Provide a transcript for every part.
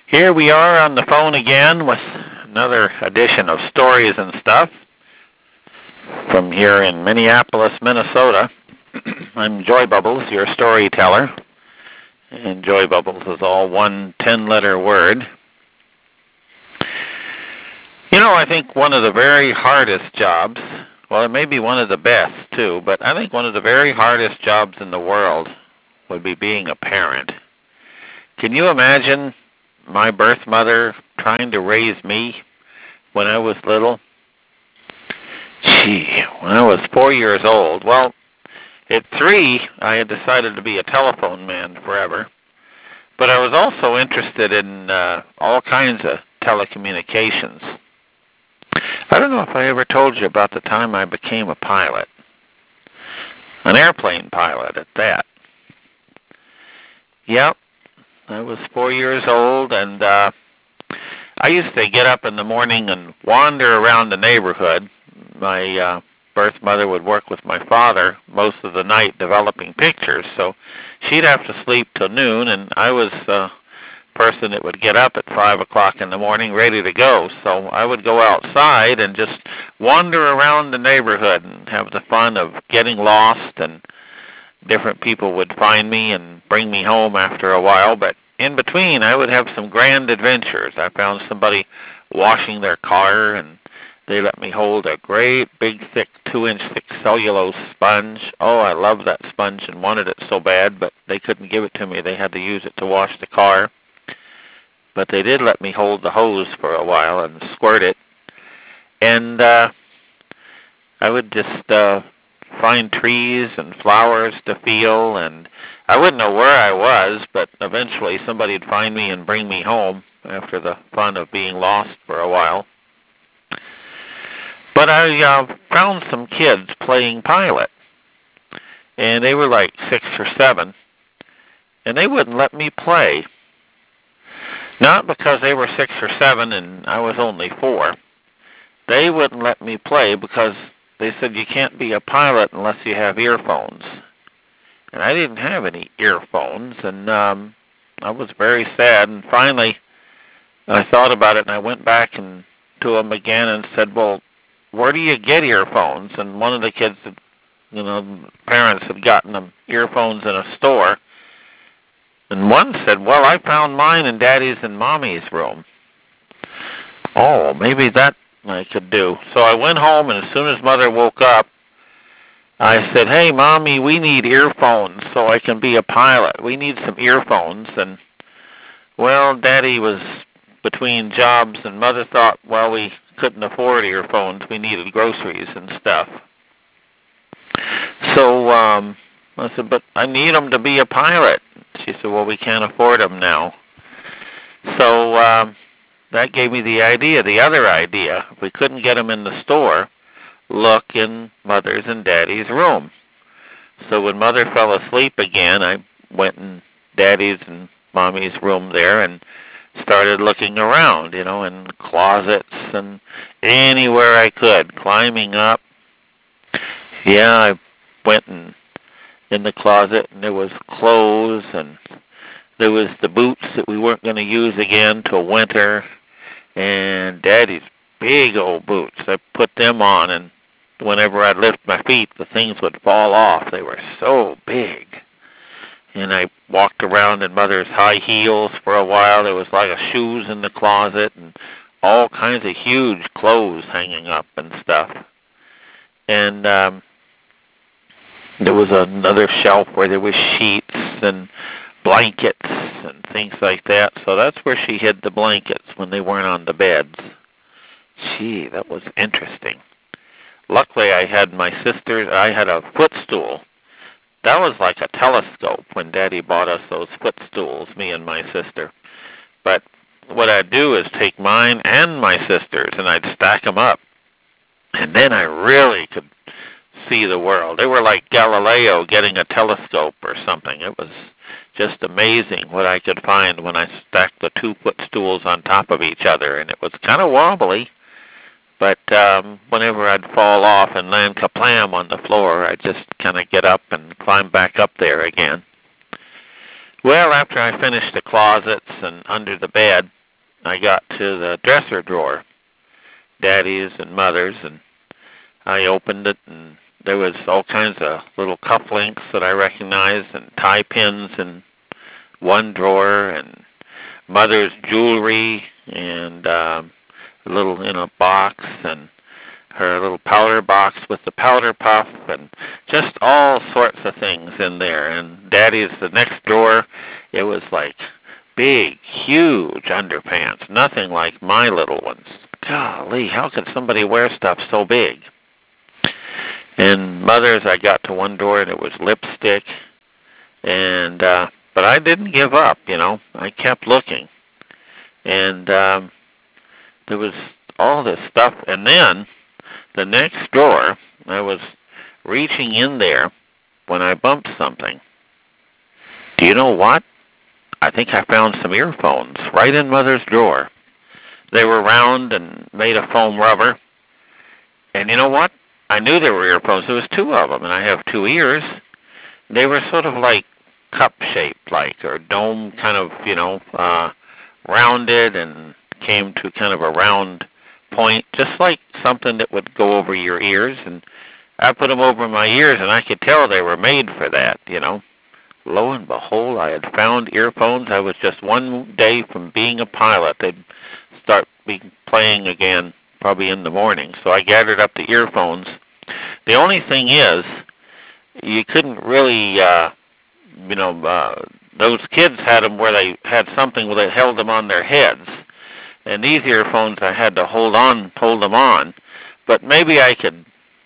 Here we are on the phone again with another edition of Stories and Stuff from here in Minneapolis, Minnesota. I'm Joy Bubbles, your storyteller, and Joy Bubbles is all one 10-letter word. You know, I think one of the very hardest jobs, well, it may be one of the best too, but I think one of the very hardest jobs in the world would be being a parent. Can you imagine my birth mother trying to raise me when I was little? Gee, when I was 4 years old, well, at 3, I had decided to be a telephone man forever, but I was also interested in all kinds of telecommunications. I don't know if I ever told you about the time I became a pilot, an airplane pilot at that. Yep, I was 4 years old, and I used to get up in the morning and wander around the neighborhood. My birth mother would work with my father most of the night developing pictures, so she'd have to sleep till noon, and I was a person that would get up at 5 o'clock in the morning ready to go. So I would go outside and just wander around the neighborhood and have the fun of getting lost, and different people would find me and bring me home after a while, but in between I would have some grand adventures. I found somebody washing their car, and they let me hold a great big thick 2-inch thick cellulose sponge. Oh, I loved that sponge and wanted it so bad, but they couldn't give it to me. They had to use it to wash the car. But they did let me hold the hose for a while and squirt it. And I would just find trees and flowers to feel, and I wouldn't know where I was, but eventually somebody would find me and bring me home after the fun of being lost for a while. But I found some kids playing pilot, and they were like 6 or 7, and they wouldn't let me play. Not because they were 6 or 7 and I was only 4. They wouldn't let me play because they said you can't be a pilot unless you have earphones. And I didn't have any earphones, and I was very sad. And finally, I thought about it, and I went back to them again and said, well, where do you get earphones? And one of the kids, parents had gotten them earphones in a store. And one said, well, I found mine in Daddy's and Mommy's room. Oh, maybe that I could do. So I went home, and as soon as Mother woke up, I said, hey, Mommy, we need earphones so I can be a pilot. We need some earphones. And, well, Daddy was between jobs, and Mother thought, well, we couldn't afford earphones. We needed groceries and stuff. So I said, but I need them to be a pilot. She said, well, we can't afford them now. So that gave me the idea, the other idea. If we couldn't get them in the store, look in Mother's and Daddy's room. So when Mother fell asleep again, I went in Daddy's and Mommy's room there and started looking around, in closets and anywhere I could, climbing up. Yeah, I went in the closet, and there was clothes, and there was the boots that we weren't going to use again till winter, and Daddy's big old boots. I put them on, and whenever I'd lift my feet, the things would fall off. They were so big. And I walked around in Mother's high heels for a while. There was like shoes in the closet and all kinds of huge clothes hanging up and stuff. And there was another shelf where there was sheets and blankets and things like that. So that's where she hid the blankets when they weren't on the beds. Gee, that was interesting. Luckily, I had a footstool. That was like a telescope when Daddy bought us those footstools, me and my sister. But what I'd do is take mine and my sister's, and I'd stack them up. And then I really could see the world. They were like Galileo getting a telescope or something. It was just amazing what I could find when I stacked the 2 footstools on top of each other. And it was kind of wobbly, but whenever I'd fall off and land kaplam on the floor, I'd just kind of get up and climb back up there again. Well, after I finished the closets and under the bed, I got to the dresser drawer, Daddy's and Mother's, and I opened it, and there was all kinds of little cufflinks that I recognized, and tie pins in one drawer, and Mother's jewelry, and a little in a box, and her little powder box with the powder puff, and just all sorts of things in there. And Daddy's, the next drawer, it was like big, huge underpants, nothing like my little ones. Golly, how could somebody wear stuff so big? And Mother's, I got to one drawer, and it was lipstick, and but I didn't give up, I kept looking. And there was all this stuff, and then the next drawer, I was reaching in there when I bumped something. Do you know what? I think I found some earphones right in Mother's drawer. They were round and made of foam rubber. And you know what? I knew there were earphones. There was two of them, and I have two ears. They were sort of like cup-shaped, or dome kind of, rounded and came to kind of a round point, just like something that would go over your ears. And I put them over my ears, and I could tell they were made for that, Lo and behold, I had found earphones. I was just one day from being a pilot. They'd start playing again probably in the morning. So I gathered up the earphones. The only thing is, you couldn't really, those kids had them where they had something where they held them on their heads. And these earphones, I had to hold them on. But maybe I could,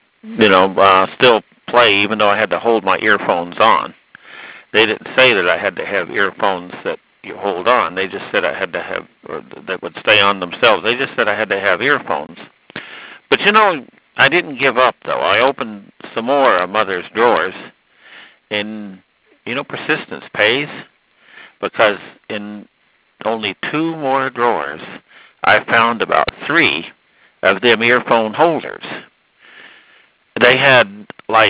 still play even though I had to hold my earphones on. They didn't say that I had to have earphones that you hold on. They just said I had to have, or that would stay on themselves. They just said I had to have earphones. But I didn't give up, though. I opened some more of Mother's drawers, and persistence pays, because in only two more drawers, I found about 3 of them earphone holders. They had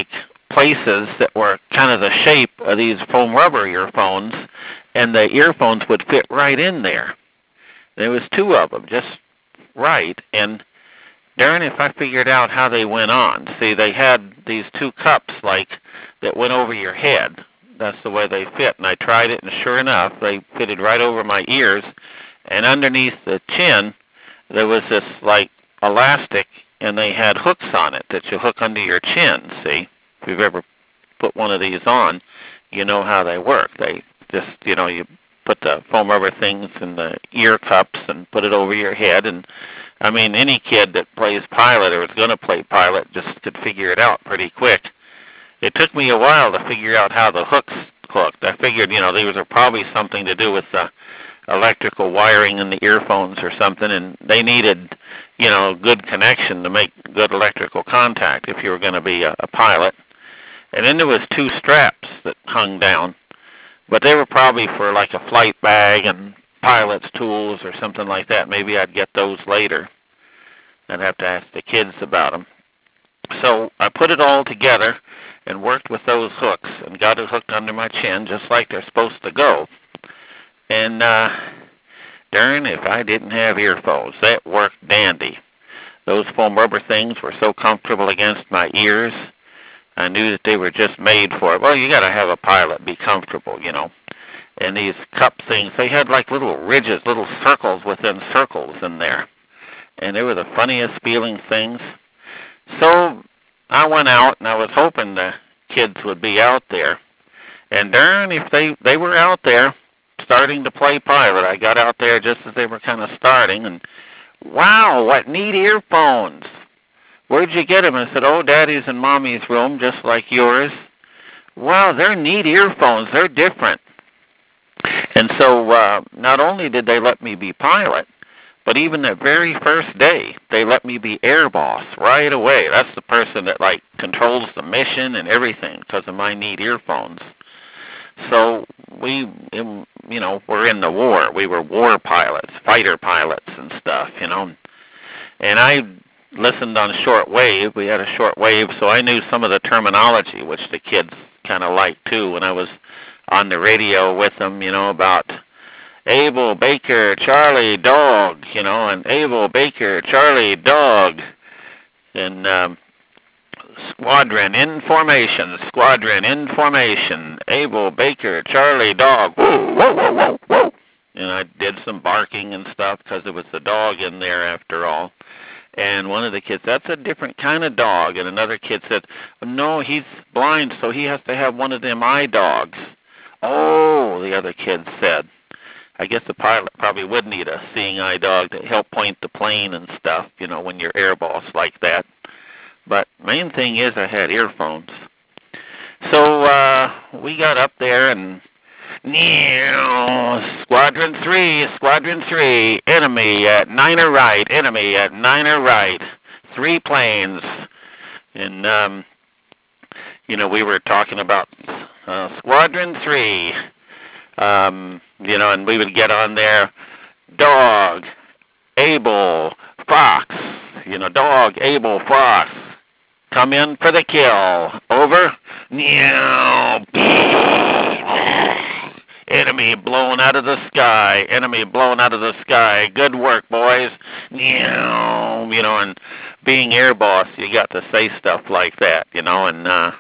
places that were kind of the shape of these foam rubber earphones, and the earphones would fit right in there. There was 2 of them, just right, and darn if I figured out how they went on. See, they had these 2 cups that went over your head. That's the way they fit, and I tried it, and sure enough, they fitted right over my ears, and underneath the chin, there was this elastic, and they had hooks on it that you hook under your chin, see? If you've ever put one of these on, you know how they work. They just, you put the foam rubber things in the ear cups and put it over your head. And, any kid that plays pilot or is going to play pilot just could figure it out pretty quick. It took me a while to figure out how the hooks hooked. I figured, these are probably something to do with the electrical wiring in the earphones or something, and they needed, good connection to make good electrical contact if you were going to be a pilot. And then there was 2 straps that hung down, but they were probably for a flight bag and pilot's tools or something like that. Maybe I'd get those later. I'd have to ask the kids about them. So I put it all together and worked with those hooks and got it hooked under my chin just like they're supposed to go. And darn if I didn't have earphones. That worked dandy. Those foam rubber things were so comfortable against my ears. I knew that they were just made for it. Well, you got to have a pilot be comfortable, And these cup things, they had little ridges, little circles within circles in there. And they were the funniest feeling things. So I went out, and I was hoping the kids would be out there. And darn if they were out there starting to play pilot. I got out there just as they were kind of starting, and wow, what neat earphones. Where'd you get them? I said, Daddy's in Mommy's room, just like yours. Wow, they're neat earphones. They're different. And so not only did they let me be pilot, but even the very first day, they let me be air boss right away. That's the person that, controls the mission and everything because of my neat earphones. So we, were in the war. We were war pilots, fighter pilots and stuff, And I listened on shortwave. We had a shortwave, so I knew some of the terminology, which the kids kind of liked too. When I was on the radio with them, about Abel, Baker, Charlie, dog, and Abel, Baker, Charlie, dog. And squadron in formation, Abel, Baker, Charlie, dog, whoa, whoa, whoa, whoa, whoa. And I did some barking and stuff because there was the dog in there after all. And one of the kids, that's a different kind of dog. And another kid said, no, he's blind, so he has to have one of them eye dogs. Oh, the other kid said. I guess the pilot probably would need a seeing eye dog to help point the plane and stuff, when you're air boss like that. But main thing is I had earphones. So we got up there and Squadron 3, enemy at 9er right, 3 planes. And, we were talking about Squadron 3, and we would get on there, dog, Abel, Fox, dog, Abel, Fox, come in for the kill, over, enemy blown out of the sky, good work, boys, and being air boss, you got to say stuff like that, and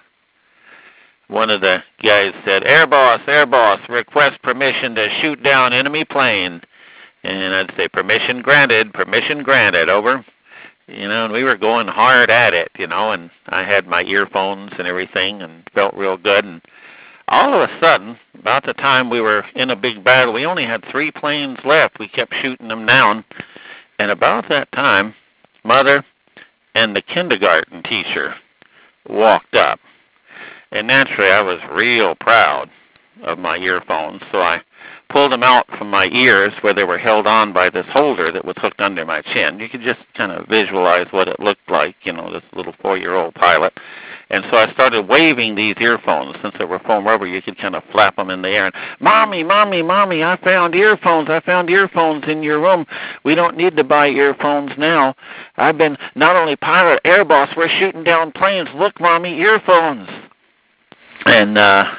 one of the guys said, air boss, request permission to shoot down enemy plane. And I'd say, permission granted, over. And we were going hard at it, and I had my earphones and everything and felt real good. And all of a sudden, about the time we were in a big battle, we only had 3 planes left. We kept shooting them down. And about that time, Mother and the kindergarten teacher walked up. And naturally, I was real proud of my earphones, so I pulled them out from my ears where they were held on by this holder that was hooked under my chin. You could just kind of visualize what it looked like, this little 4-year-old pilot. And so I started waving these earphones. Since they were foam rubber, you could kind of flap them in the air. And, Mommy, I found earphones in your room. We don't need to buy earphones now. I've been not only pilot, air boss, we're shooting down planes. Look, Mommy, earphones. And,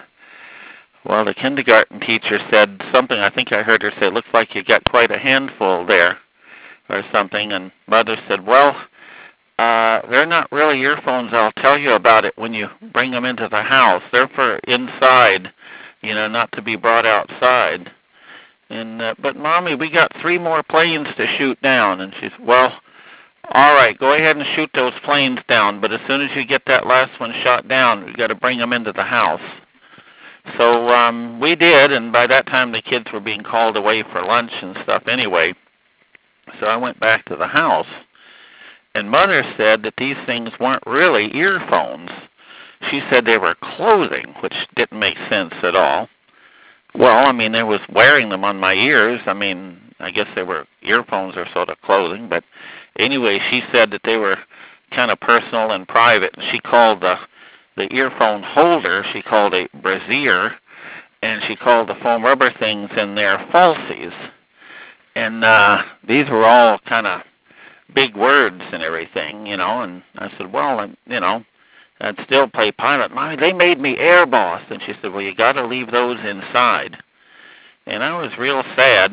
the kindergarten teacher said something, I think I heard her say, it looks like you got quite a handful there, or something. And Mother said, well, they're not really earphones. I'll tell you about it when you bring them into the house. They're for inside, not to be brought outside. And, but Mommy, we got 3 more planes to shoot down. And she said, well, all right, go ahead and shoot those planes down, but as soon as you get that last one shot down, you got to bring them into the house. So we did, and by that time the kids were being called away for lunch and stuff anyway. So I went back to the house, and Mother said that these things weren't really earphones. She said they were clothing, which didn't make sense at all. Well, I was wearing them on my ears. I guess they were earphones or sort of clothing, but anyway, she said that they were kind of personal and private, and she called the earphone holder, she called a brassiere, and she called the foam rubber things in there falsies. And these were all kind of big words and everything, and I said, well, I'd still play pilot. Mommy, they made me air boss. And she said, well, you got to leave those inside. And I was real sad.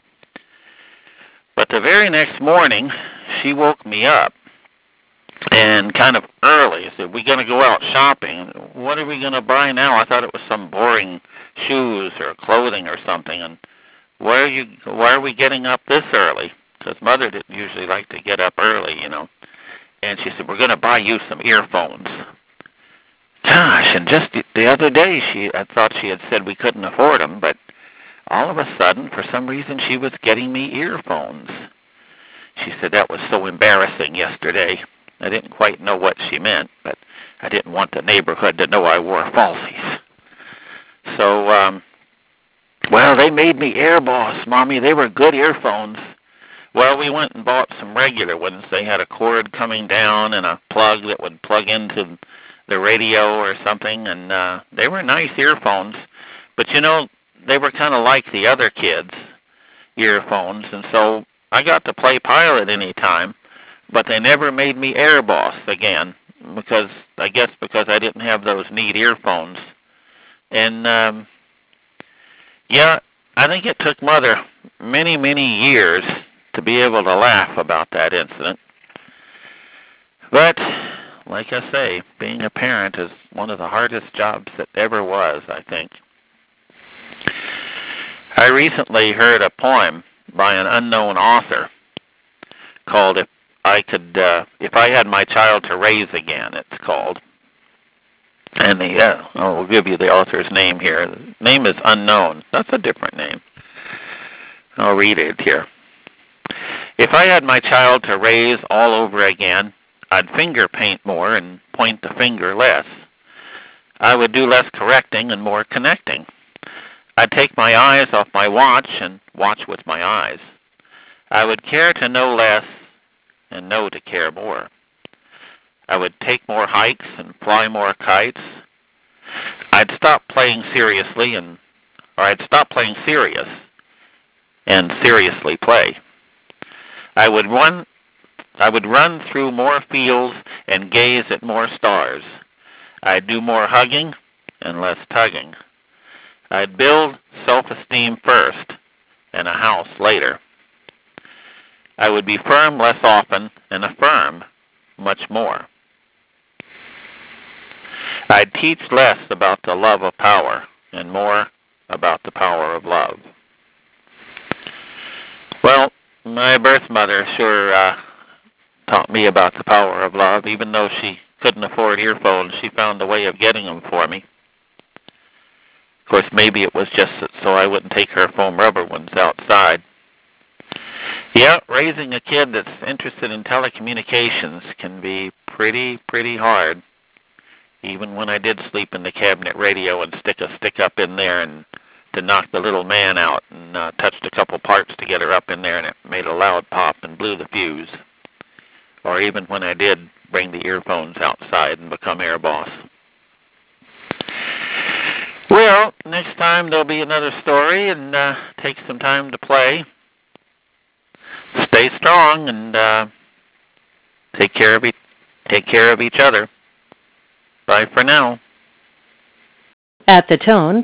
But the very next morning, she woke me up, and kind of early, said, we're going to go out shopping. What are we going to buy now? I thought it was some boring shoes or clothing or something. And why are we getting up this early? Because Mother didn't usually like to get up early, And she said, we're going to buy you some earphones. Gosh, and just the other day, I thought she had said we couldn't afford them, but all of a sudden, for some reason, she was getting me earphones. She said that was so embarrassing yesterday. I didn't quite know what she meant, but I didn't want the neighborhood to know I wore falsies. So, they made me air boss, Mommy. They were good earphones. Well, we went and bought some regular ones. They had a cord coming down and a plug that would plug into the radio or something, and they were nice earphones. But, they were kind of like the other kids' earphones, and so I got to play pilot any time, but they never made me air boss again, because I didn't have those neat earphones. And, I think it took Mother many, many years to be able to laugh about that incident. But, like I say, being a parent is one of the hardest jobs that ever was, I think. I recently heard a poem by an unknown author called If I Had My Child to Raise Again, it's called. And I'll give you the author's name here. The name is unknown. That's a different name. I'll read it here. If I had my child to raise all over again, I'd finger paint more and point the finger less. I would do less correcting and more connecting. I'd take my eyes off my watch and watch with my eyes. I would care to know less and know to care more. I would take more hikes and fly more kites. I'd stop playing serious and seriously play. I would run through more fields and gaze at more stars. I'd do more hugging and less tugging. I'd build self-esteem first and a house later. I would be firm less often and affirm much more. I'd teach less about the love of power and more about the power of love. Well, my birth mother sure taught me about the power of love. Even though she couldn't afford earphones, she found a way of getting them for me. Of course, maybe it was just so I wouldn't take her foam rubber ones outside. Yeah, raising a kid that's interested in telecommunications can be pretty hard. Even when I did sleep in the cabinet radio and stick a stick up in there and to knock the little man out and touched a couple parts to get her up in there and it made a loud pop and blew the fuse. Or even when I did bring the earphones outside and become air boss. Well, next time there'll be another story and take some time to play. Stay strong and take care of each other. Bye for now. At the tone,